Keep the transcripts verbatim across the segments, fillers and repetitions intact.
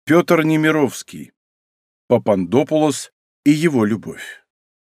Петр Немировский. Папандопулос и его любовь.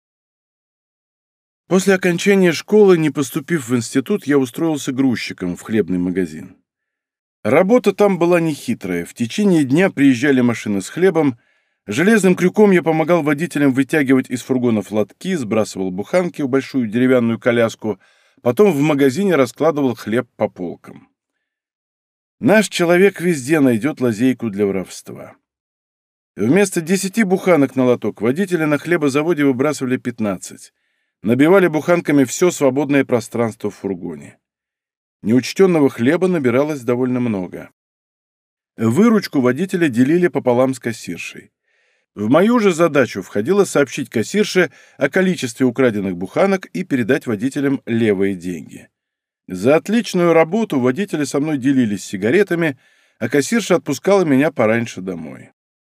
После окончания школы, не поступив в институт, я устроился грузчиком в хлебный магазин. Работа там была нехитрая. В течение дня приезжали машины с хлебом, железным крюком я помогал водителям вытягивать из фургонов лотки, сбрасывал буханки в большую деревянную коляску, потом в магазине раскладывал хлеб по полкам. Наш человек везде найдет лазейку для воровства. Вместо десяти буханок на лоток водители на хлебозаводе выбрасывали пятнадцать. Набивали буханками все свободное пространство в фургоне. Неучтенного хлеба набиралось довольно много. Выручку водители делили пополам с кассиршей. В мою же задачу входило сообщить кассирше о количестве украденных буханок и передать водителям левые деньги. За отличную работу водители со мной делились сигаретами, а кассирша отпускала меня пораньше домой.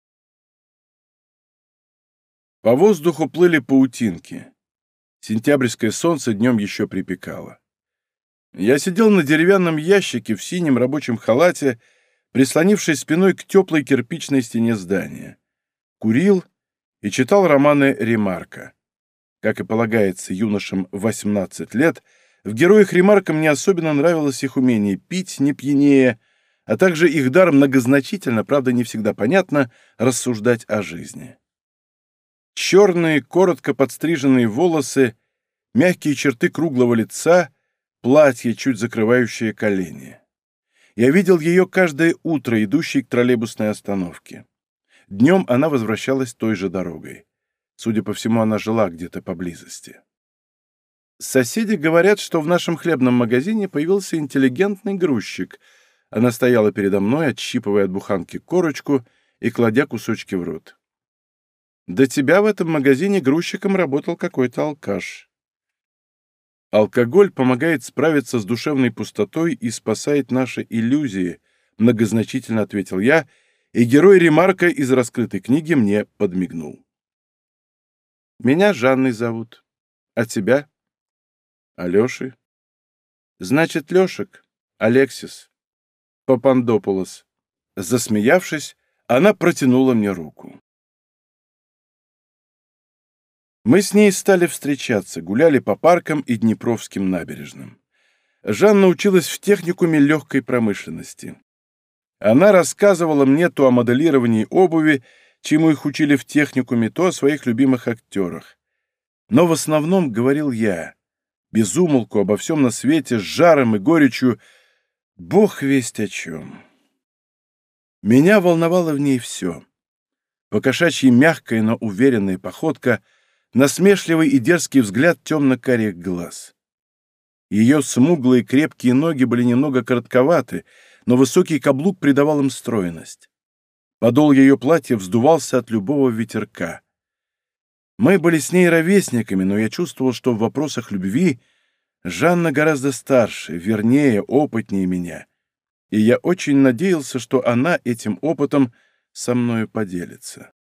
По воздуху плыли паутинки. Сентябрьское солнце днем еще припекало. Я сидел на деревянном ящике в синем рабочем халате, прислонившись спиной к теплой кирпичной стене здания. Курил и читал романы Ремарка. Как и полагается юношам в восемнадцать лет, в героях Ремарка мне особенно нравилось их умение пить, не пьянее, а также их дар многозначительно, правда не всегда понятно, рассуждать о жизни. Черные, коротко подстриженные волосы, мягкие черты круглого лица, платье, чуть закрывающее колени. Я видел ее каждое утро, идущей к троллейбусной остановке. Днем она возвращалась той же дорогой. Судя по всему, она жила где-то поблизости. Соседи говорят, что в нашем хлебном магазине появился интеллигентный грузчик. Она стояла передо мной, отщипывая от буханки корочку и кладя кусочки в рот. До тебя в этом магазине грузчиком работал какой-то алкаш. Алкоголь помогает справиться с душевной пустотой и спасает наши иллюзии, многозначительно ответил я, и герой Ремарка из раскрытой книги мне подмигнул. Меня Жанной зовут. А тебя? Алешей. Значит, Лешек. Алексис. Папандопулос. Засмеявшись, она протянула мне руку. Мы с ней стали встречаться, гуляли по паркам и Днепровским набережным. Жанна училась в техникуме легкой промышленности. Она рассказывала мне то о моделировании обуви, чему их учили в техникуме, то о своих любимых актерах. Но в основном говорил я, без умолку обо всем на свете, с жаром и горечью, бог весть о чем. Меня волновало в ней все. Покошачьи мягкая, но уверенная походка, насмешливый и дерзкий взгляд темно-карих глаз. Ее смуглые крепкие ноги были немного коротковаты, но высокий каблук придавал им стройность. Подол ее платья вздувался от любого ветерка. Мы были с ней ровесниками, но я чувствовал, что в вопросах любви Жанна гораздо старше, вернее, опытнее меня, и я очень надеялся, что она этим опытом со мною поделится.